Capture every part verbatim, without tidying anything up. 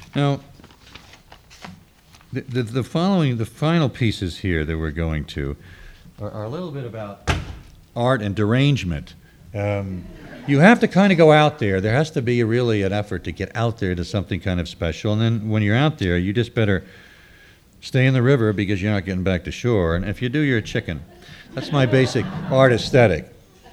Now, the, the, the following, the final pieces here that we're going to are, are a little bit about art and derangement. Um, you have to kind of go out there. There has to be really an effort to get out there to something kind of special. And then when you're out there, you just better stay in the river because you're not getting back to shore. And if you do, you're a chicken. That's my basic art aesthetic.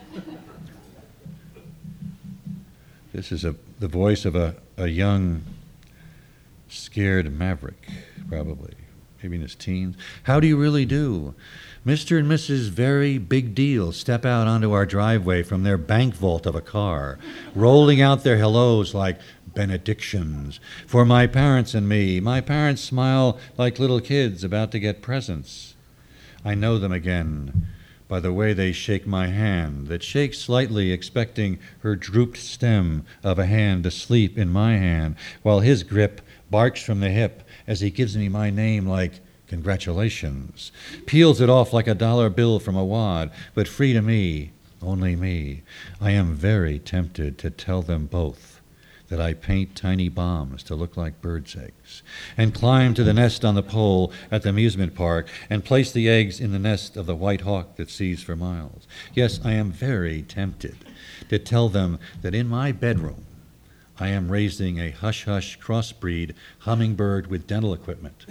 This is a, the voice of a, a young, scared maverick, probably, maybe in his teens. How do you really do? Mister and Missus Very Big Deal step out onto our driveway from their bank vault of a car, rolling out their hellos like benedictions. For my parents and me, my parents smile like little kids about to get presents. I know them again by the way they shake my hand, that shakes slightly, expecting her drooped stem of a hand to sleep in my hand, while his grip barks from the hip as he gives me my name like congratulations, peels it off like a dollar bill from a wad, but free to me, only me. I am very tempted to tell them both that I paint tiny bombs to look like birds' eggs, and climb to the nest on the pole at the amusement park, and place the eggs in the nest of the white hawk that sees for miles. Yes, I am very tempted to tell them that in my bedroom I am raising a hush-hush crossbreed hummingbird with dental equipment.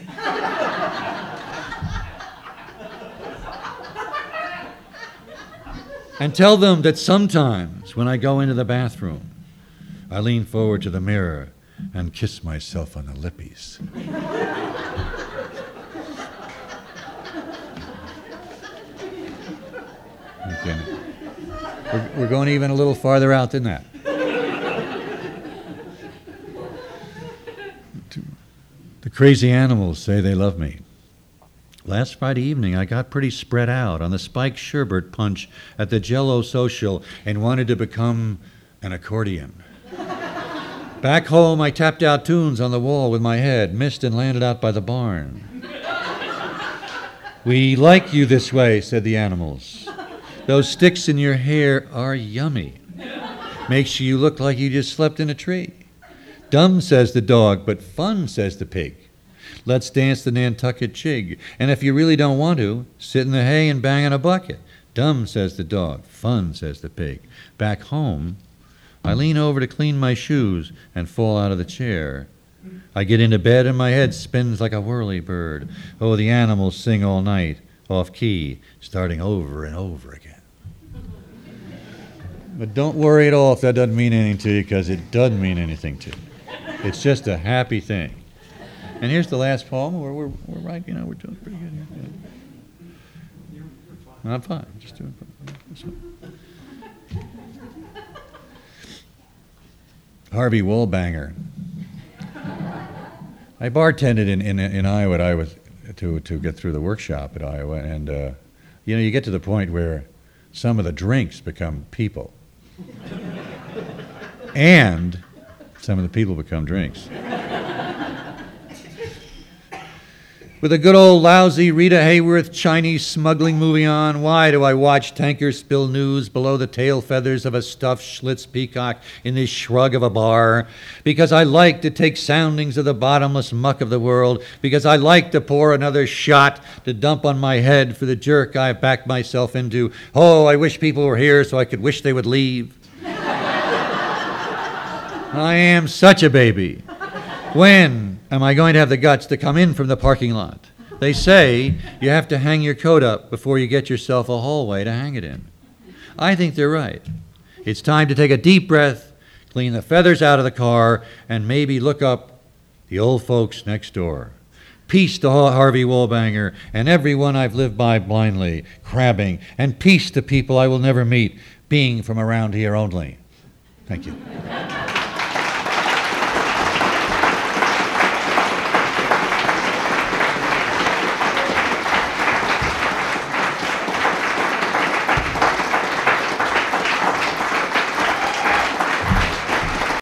And tell them that sometimes when I go into the bathroom, I lean forward to the mirror and kiss myself on the lippies. Okay. We're, we're going even a little farther out than that. The crazy animals say they love me. Last Friday evening, I got pretty spread out on the spiked sherbet punch at the Jell-O social and wanted to become an accordion. Back home, I tapped out tunes on the wall with my head, missed and landed out by the barn. We like you this way, said the animals. Those sticks in your hair are yummy. Makes you look like you just slept in a tree. Dumb, says the dog, but fun, says the pig. Let's dance the Nantucket Jig. And if you really don't want to, sit in the hay and bang on a bucket. Dumb, says the dog. Fun, says the pig. Back home, I lean over to clean my shoes and fall out of the chair. I get into bed and my head spins like a whirly bird. Oh, the animals sing all night, off key, starting over and over again. But don't worry at all if that doesn't mean anything to you, because it doesn't mean anything to you. It's just a happy thing. And here's the last poem. We're, we're, we're right, you know, we're doing pretty good here. You're, you're fine. I'm fine. I'm just doing fine. Harvey Wallbanger. I bartended in, in, in Iowa, at Iowa to, to get through the workshop at Iowa, and, uh, you know, you get to the point where some of the drinks become people. And some of the people become drinks. With a good old lousy Rita Hayworth Chinese smuggling movie on, why do I watch tankers spill news below the tail feathers of a stuffed Schlitz peacock in the shrug of a bar? Because I like to take soundings of the bottomless muck of the world. Because I like to pour another shot to dump on my head for the jerk I backed myself into. Oh, I wish people were here so I could wish they would leave. I am such a baby. When am I going to have the guts to come in from the parking lot? They say you have to hang your coat up before you get yourself a hallway to hang it in. I think they're right. It's time to take a deep breath, clean the feathers out of the car, and maybe look up the old folks next door. Peace to Harvey Wallbanger and everyone I've lived by blindly, crabbing, and peace to people I will never meet, being from around here only. Thank you.